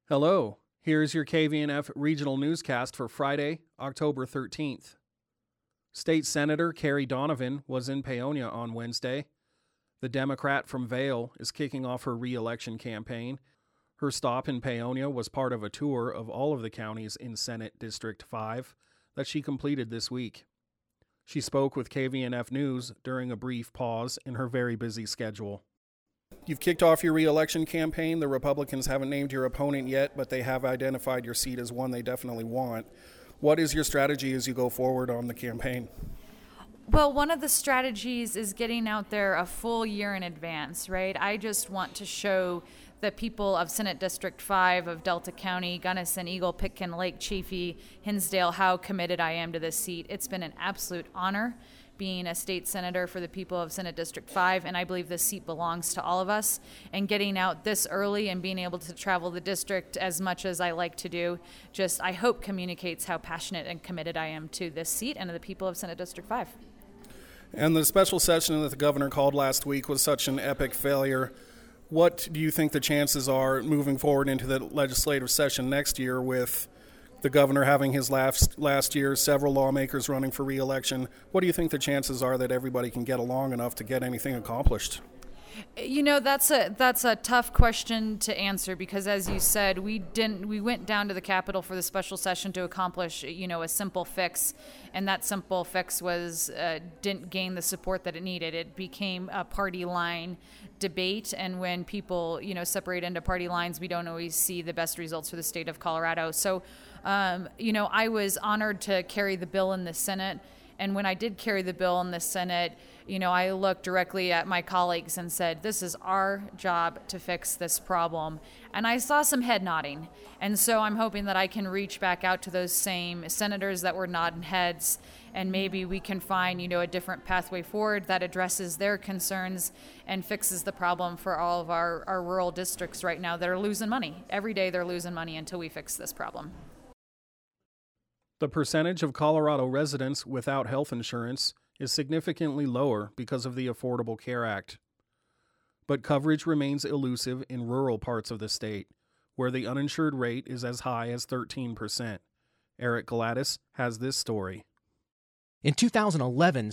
Hello, here's your KVNF regional newscast for Friday, October 13th. State Senator Carrie Donovan was in Paonia on Wednesday. The Democrat from Vail is kicking off her re-election campaign. Her stop in Paonia was part of a tour of all of the counties in Senate District 5 that she completed this week. She spoke with KVNF News during a brief pause in her very busy schedule. You've kicked off your re-election campaign. The Republicans haven't named your opponent yet, but they have identified your seat as one they definitely want. What is your strategy as you go forward on the campaign? Well, one of the strategies is getting out there a full year in advance, right? I just want to show the people of Senate District 5 of Delta County, Gunnison, Eagle, Pitkin, Lake, Chaffee, Hinsdale, how committed I am to this seat. It's been an absolute honor being a state senator for the people of Senate District 5, and I believe this seat belongs to all of us. And getting out this early and being able to travel the district as much as I like to do, just I hope communicates how passionate and committed I am to this seat and to the people of Senate District 5. And the special session that the governor called last week was such an epic failure. What do you think the chances are moving forward into the legislative session next year with the governor having his last year, several lawmakers running for re-election? What do you think the chances are that everybody can get along enough to get anything accomplished? You know, that's a tough question to answer because, as you said, we went down to the Capitol for the special session to accomplish, a simple fix, and that simple fix was didn't gain the support that it needed. It became a party line debate, and when people, separate into party lines, we don't always see the best results for the state of Colorado. So, I was honored to carry the bill in the Senate. And when I did carry the bill in the Senate, I looked directly at my colleagues and said, this is our job to fix this problem. And I saw some head nodding. And so I'm hoping that I can reach back out to those same senators that were nodding heads, and maybe we can find, a different pathway forward that addresses their concerns and fixes the problem for all of our rural districts right now that are losing money. Every day they're losing money until we fix this problem. The percentage of Colorado residents without health insurance is significantly lower because of the Affordable Care Act. But coverage remains elusive in rural parts of the state, where the uninsured rate is as high as 13%. Eric Gladys has this story. In 2011,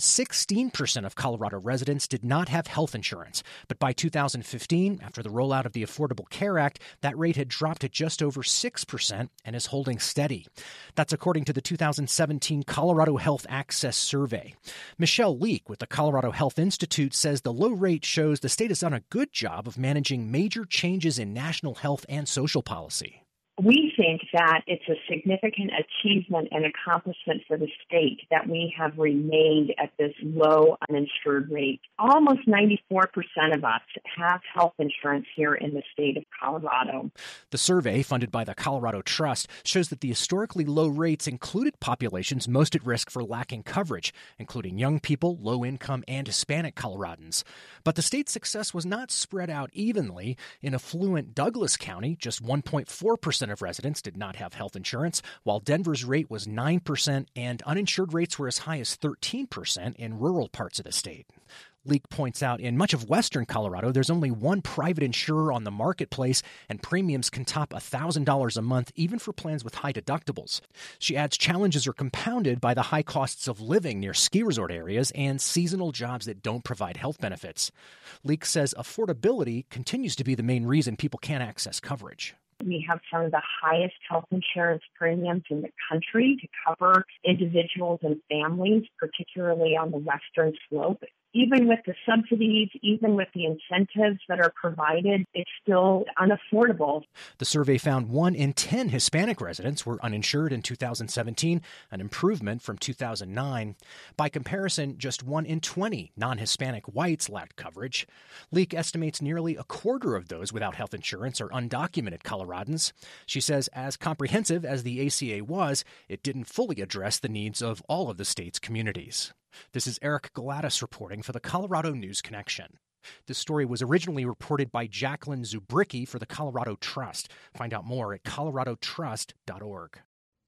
16% of Colorado residents did not have health insurance. But by 2015, after the rollout of the Affordable Care Act, that rate had dropped to just over 6% and is holding steady. That's according to the 2017 Colorado Health Access Survey. Michelle Leek with the Colorado Health Institute says the low rate shows the state has done a good job of managing major changes in national health and social policy. We think that it's a significant achievement and accomplishment for the state that we have remained at this low uninsured rate. Almost 94% of us have health insurance here in the state of Colorado. The survey, funded by the Colorado Trust, shows that the historically low rates included populations most at risk for lacking coverage, including young people, low-income, and Hispanic Coloradans. But the state's success was not spread out evenly. In affluent Douglas County, just 1.4% of residents did not have health insurance, while Denver's rate was 9% and uninsured rates were as high as 13% in rural parts of the state. Leek points out in much of western Colorado, there's only one private insurer on the marketplace, and premiums can top $1,000 a month, even for plans with high deductibles. She adds challenges are compounded by the high costs of living near ski resort areas and seasonal jobs that don't provide health benefits. Leek says affordability continues to be the main reason people can't access coverage. We have some of the highest health insurance premiums in the country to cover individuals and families, particularly on the western slope. Even with the subsidies, even with the incentives that are provided, it's still unaffordable. The survey found 1 in 10 Hispanic residents were uninsured in 2017, an improvement from 2009. By comparison, just 1 in 20 non-Hispanic whites lacked coverage. Leek estimates nearly a quarter of those without health insurance are undocumented Coloradans. She says as comprehensive as the ACA was, it didn't fully address the needs of all of the state's communities. This is Eric Gladys reporting for the Colorado News Connection. This story was originally reported by Jacqueline Zubricki for the Colorado Trust. Find out more at coloradotrust.org.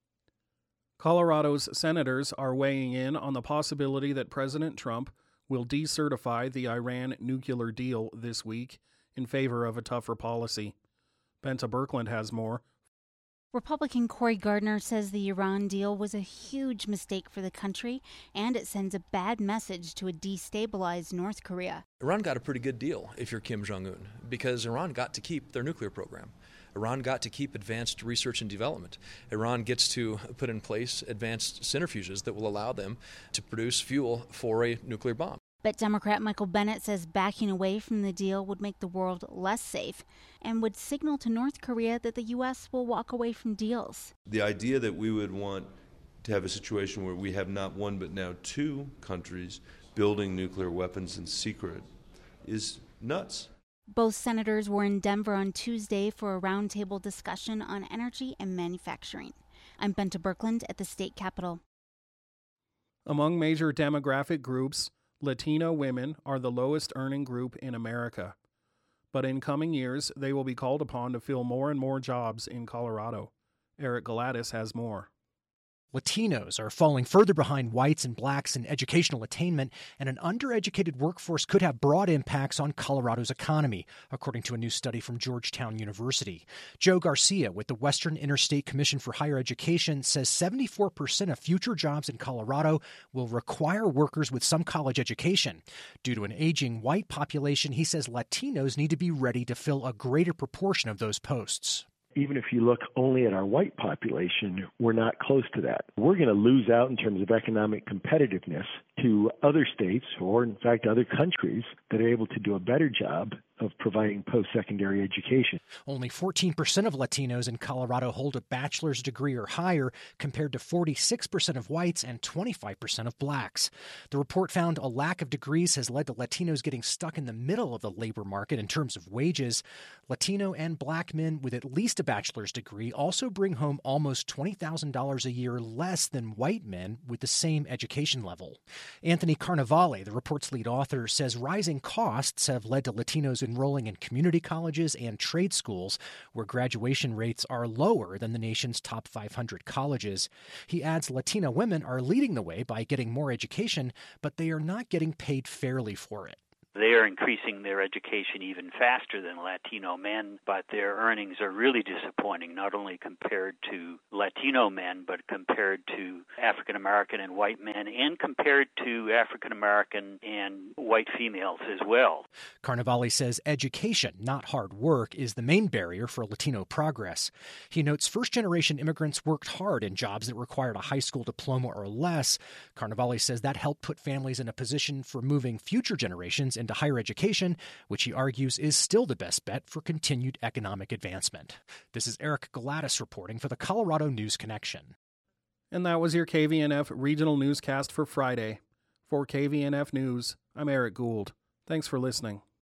Colorado's senators are weighing in on the possibility that President Trump will decertify the Iran nuclear deal this week in favor of a tougher policy. Benta Birkeland has more Republican Cory Gardner says the Iran deal was a huge mistake for the country, and it sends a bad message to a destabilized North Korea. Iran got a pretty good deal if you're Kim Jong-un, because Iran got to keep their nuclear program. Iran got to keep advanced research and development. Iran gets to put in place advanced centrifuges that will allow them to produce fuel for a nuclear bomb. But Democrat Michael Bennet says backing away from the deal would make the world less safe and would signal to North Korea that the U.S. will walk away from deals. The idea that we would want to have a situation where we have not one but now two countries building nuclear weapons in secret is nuts. Both senators were in Denver on Tuesday for a roundtable discussion on energy and manufacturing. I'm Benta Birkeland at the state capitol. Among major demographic groups, Latino women are the lowest earning group in America. But in coming years, they will be called upon to fill more and more jobs in Colorado. Eric Galatis has more. Latinos are falling further behind whites and blacks in educational attainment, and an undereducated workforce could have broad impacts on Colorado's economy, according to a new study from Georgetown University. Joe Garcia with the Western Interstate Commission for Higher Education says 74% of future jobs in Colorado will require workers with some college education. Due to an aging white population, he says Latinos need to be ready to fill a greater proportion of those posts. Even if you look only at our white population, we're not close to that. We're going to lose out in terms of economic competitiveness to other states or, in fact, other countries that are able to do a better job of providing post-secondary education. Only 14% of Latinos in Colorado hold a bachelor's degree or higher, compared to 46% of whites and 25% of blacks. The report found a lack of degrees has led to Latinos getting stuck in the middle of the labor market in terms of wages. Latino and black men with at least a bachelor's degree also bring home almost $20,000 a year less than white men with the same education level. Anthony Carnevale, the report's lead author, says rising costs have led to Latinos enrolling in community colleges and trade schools, where graduation rates are lower than the nation's top 500 colleges. He adds Latina women are leading the way by getting more education, but they are not getting paid fairly for it. They are increasing their education even faster than Latino men, but their earnings are really disappointing, not only compared to Latino men, but compared to African American and white men, and compared to African American and white females as well. Carnevale says education, not hard work, is the main barrier for Latino progress. He notes first-generation immigrants worked hard in jobs that required a high school diploma or less. Carnevale says that helped put families in a position for moving future generations into higher education, which he argues is still the best bet for continued economic advancement. This is Eric Galatis reporting for the Colorado News Connection. And that was your KVNF regional newscast for Friday. For KVNF News, I'm Eric Gould. Thanks for listening.